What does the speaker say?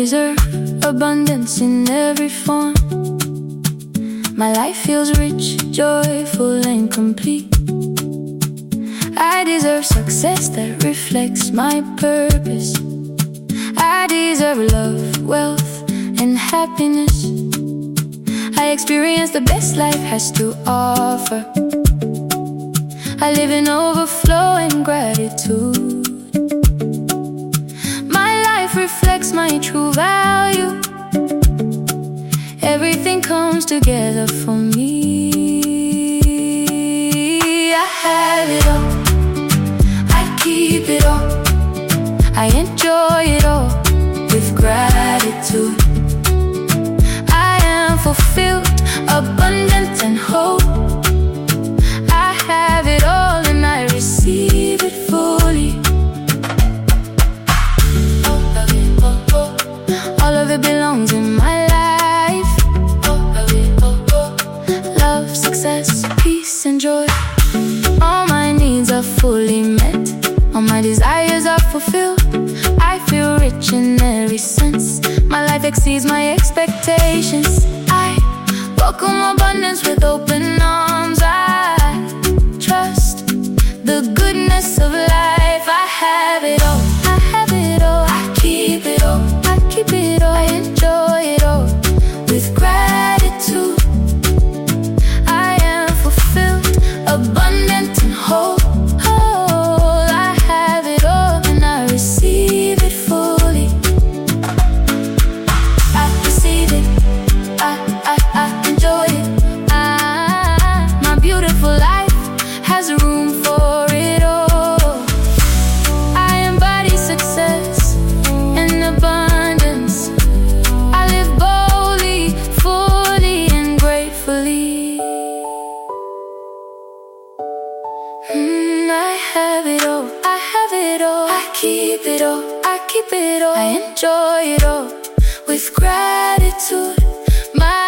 deserve abundance in every form. My life feels rich, joyful and complete. I deserve success that reflects my purpose. I deserve love, wealth and happiness. I experience the best life has to offer. I live in overflowing gratitude. My life reflects my true value. Everything comes together for me. I have it all, I keep it all, I enjoy it all with gratitude. I am fulfilled, abundant and whole. I have it all and I receive it fully. All of it belongs in my life. Love, success, peace and joy. All my needs are fully met. All my desires are fulfilled. I feel rich in every sense. My life exceeds my expectations. I welcome abundance with open arms. I trust the goodness of life. I have it all, I have it all, I keep it all, I keep it all, I enjoy it all with gratitude. I am fulfilled, abundant and whole. I have it all and I receive it fully. I receive it, I enjoy it. My beautiful life has room for it all. I embody success and abundance. I live boldly, fully and gratefully. I have it all, I have it all, I keep it all, I keep it all, I enjoy it all with gratitude. My